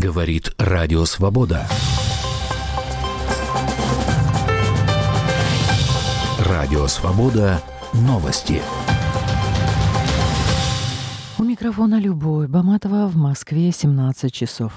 Говорит Радио Свобода. Радио Свобода. Новости. У микрофона Любовь Баматова, в Москве 17 часов.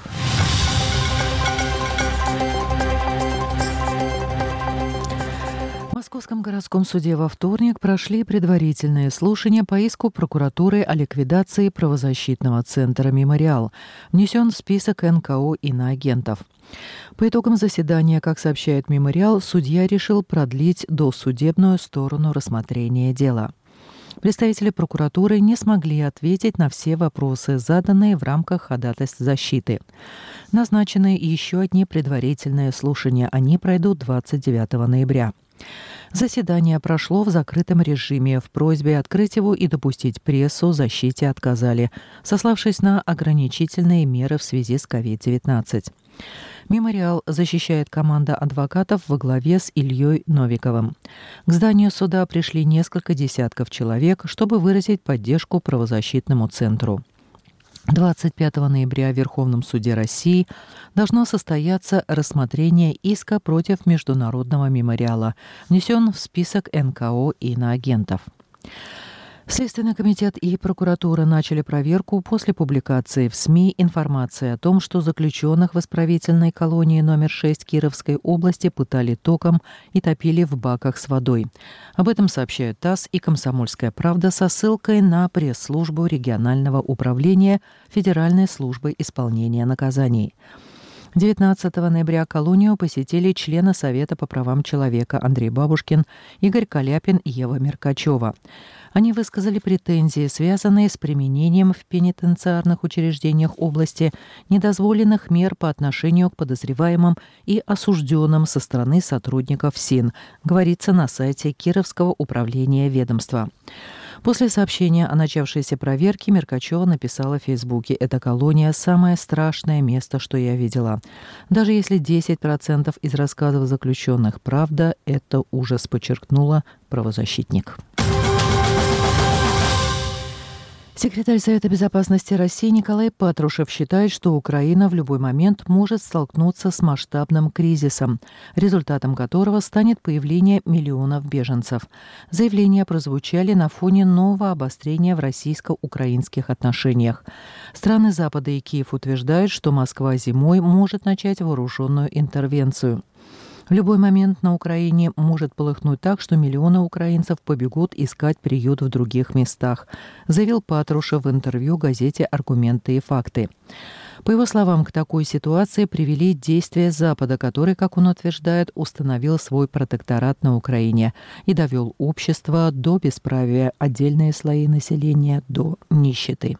В Московском городском суде во вторник прошли предварительные слушания по иску прокуратуры о ликвидации правозащитного центра «Мемориал», внесен в список НКО иноагентов. По итогам заседания, как сообщает «Мемориал», судья решил продлить досудебную сторону рассмотрения дела. Представители прокуратуры не смогли ответить на все вопросы, заданные в рамках ходатайств защиты. Назначены еще одни предварительные слушания. Они пройдут 29 ноября. Заседание прошло в закрытом режиме. В просьбе открыть его и допустить прессу защите отказали, сославшись на ограничительные меры в связи с COVID-19. «Мемориал» защищает команда адвокатов во главе с Ильей Новиковым. К зданию суда пришли несколько десятков человек, чтобы выразить поддержку правозащитному центру. 25 ноября в Верховном суде России должно состояться рассмотрение иска против Международного мемориала, внесен в список НКО иноагентов. Следственный комитет и прокуратура начали проверку после публикации в СМИ информации о том, что заключенных в исправительной колонии номер 6 Кировской области пытали током и топили в баках с водой. Об этом сообщают ТАСС и «Комсомольская правда» со ссылкой на пресс-службу регионального управления Федеральной службы исполнения наказаний. 19 ноября колонию посетили члены Совета по правам человека Андрей Бабушкин, Игорь Каляпин и Ева Меркачева. Они высказали претензии, связанные с применением в пенитенциарных учреждениях области недозволенных мер по отношению к подозреваемым и осужденным со стороны сотрудников СИН, говорится на сайте Кировского управления ведомства. После сообщения о начавшейся проверке Меркачева написала в Фейсбуке: «Эта колония – самое страшное место, что я видела. Даже если 10% из рассказов заключенных правда, это ужас», подчеркнула правозащитник. Секретарь Совета безопасности России Николай Патрушев считает, что Украина в любой момент может столкнуться с масштабным кризисом, результатом которого станет появление миллионов беженцев. Заявления прозвучали на фоне нового обострения в российско-украинских отношениях. Страны Запада и Киев утверждают, что Москва зимой может начать вооруженную интервенцию. В любой момент на Украине может полыхнуть так, что миллионы украинцев побегут искать приют в других местах, заявил Патрушев в интервью газете «Аргументы и факты». По его словам, к такой ситуации привели действия Запада, который, как он утверждает, установил свой протекторат на Украине и довел общество до бесправия, отдельные слои населения до нищеты.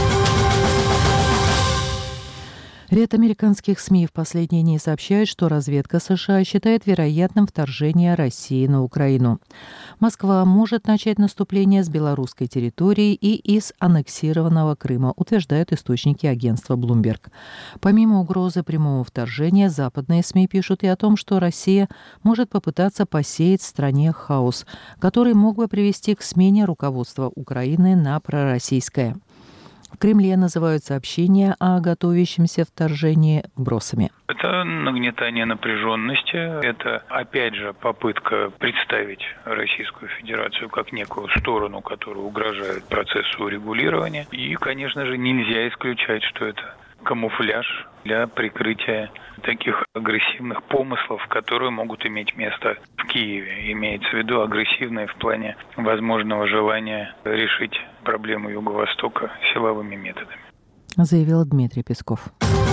Ряд американских СМИ в последние дни сообщает, что разведка США считает вероятным вторжение России на Украину. Москва может начать наступление с белорусской территории и из аннексированного Крыма, утверждают источники агентства Bloomberg. Помимо угрозы прямого вторжения, западные СМИ пишут и о том, что Россия может попытаться посеять в стране хаос, который мог бы привести к смене руководства Украины на пророссийское. В Кремле называют сообщения о готовящемся вторжении вбросами. Это нагнетание напряженности, это, опять же, попытка представить Российскую Федерацию как некую сторону, которая угрожает процессу урегулирования. И, конечно же, нельзя исключать, что это камуфляж для прикрытия таких агрессивных помыслов, которые могут иметь место в Киеве. Имеется в виду агрессивные в плане возможного желания решить проблему Юго-Востока силовыми методами, заявил Дмитрий Песков.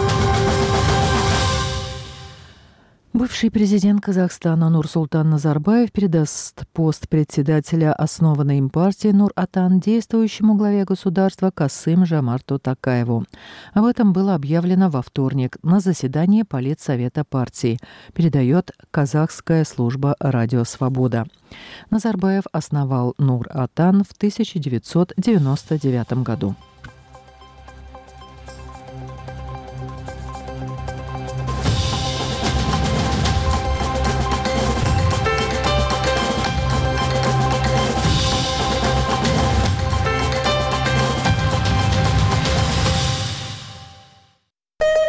Бывший президент Казахстана Нурсултан Назарбаев передаст пост председателя основанной им партии Нур-Отан действующему главе государства Касым-Жомарту Токаеву. Об этом было объявлено во вторник на заседании Политсовета партии, передает казахская служба «Радио Свобода». Назарбаев основал Нур-Отан в 1999 году.